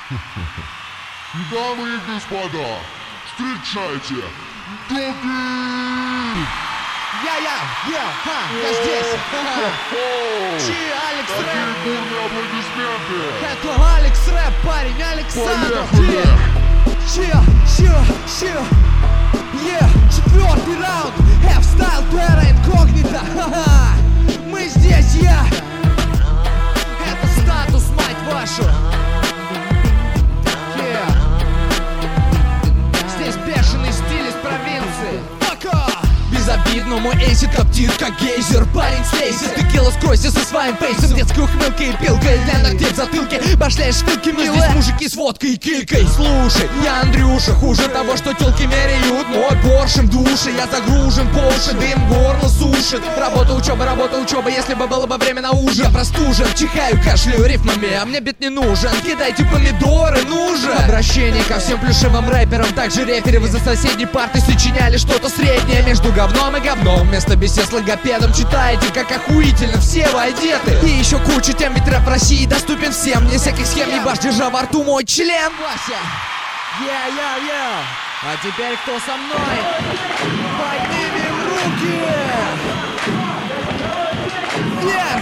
Дамы и господа, встречайте, Доги! Я здесь! Чи, Алекс Рэп! Какие бурные аплодисменты! Это Алекс Рэп, парень, Александр! Поехали! Четвертый раунд! F-Style, Terra Incognita! Мы здесь, Это статус, мать вашу! Здесь бешеный стиль из провинции! Безобидно, мой эйсид коптит, как гейзер. Парень слейся, текила скройся со своим фейсом. Детской ухмылкой и пилкой для ногтей в затылке. Башляешь штуки, мы здесь мужики с водкой и килькой. Слушай, я Андрюша, хуже того, что тёлки меряют мой поршем души. Я загружен по уши, дым горло сушит. Работа, учеба, если бы было бы время на ужин. Я простужен, чихаю, кашляю рифмами, а мне бит не нужен. Кидайте помидоры, нужен. Обращение ко всем плюшевым рэперам. Также рефери, вы за соседней партой сочиняли что-то среднее между говном и говном. Вместо бесед с логопедом читаете, как охуительно все вы одеты. И еще куча тем, ведь рэп России доступен всем. Не всяких схем, ебашь, держа во рту мой член. Вася, а теперь кто со мной? Поднимем руки! Вверх!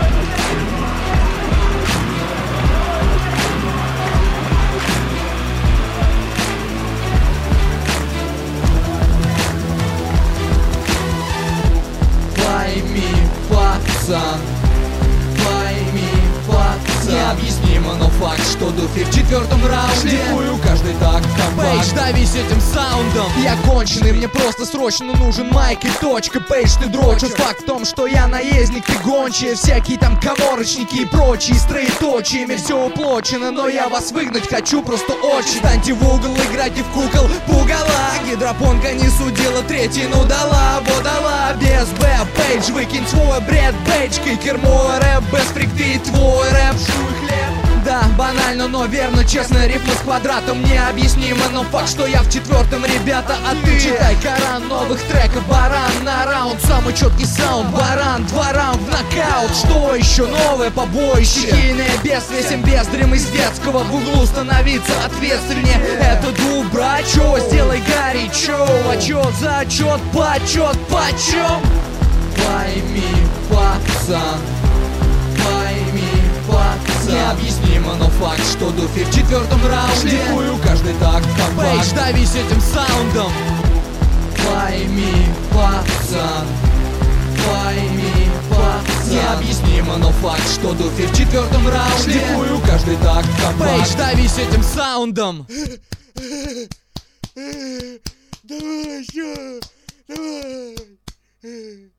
Пойми, пацан, необъяснимо, но факт, что Дуфи в четвертом раунде шлифую каждый такт в Пейдж, давись этим саундом. Я конченый, мне просто срочно нужен майк и точка. Пейдж, ты дрочишь. Факт в том, что я наездник, ты гончие. Всякие там коморочники и прочие строеточиями все уплочено, но я вас выгнать хочу просто очень. Станьте в угол, играйте в кукол, пугала. Гидропонка не судила, третину дала, водала. Без Б, Пейдж, выкинь свой бред, Пейдж, кикер мой рэп, без фрикты и твой рэп, жуй хлеб. Да, банально, но верно, честно, рифма с квадратом необъяснимо, но факт, что я в четвертом, ребята, а ты читай Коран новых треков, баран на раунд, самый четкий саунд, баран, 2 раунда в нокаут, что еще новое побоище, стихийное бесвесим, бездрим из детского, в углу становиться ответственнее, это дуб, брачо, сделай горячо, отчет за отчет, почет, почем? Пойми, пацан, необъяснимо, но факт, что Дуфи в четвертом раунде шлифую каждый такт в Пейдж, давись этим саундом. Пойми, пацан, необъяснимо, но факт, что Дуфи в четвертом раунде шлифую каждый такт в Пейдж, давись этим саундом. Давай еще, давай.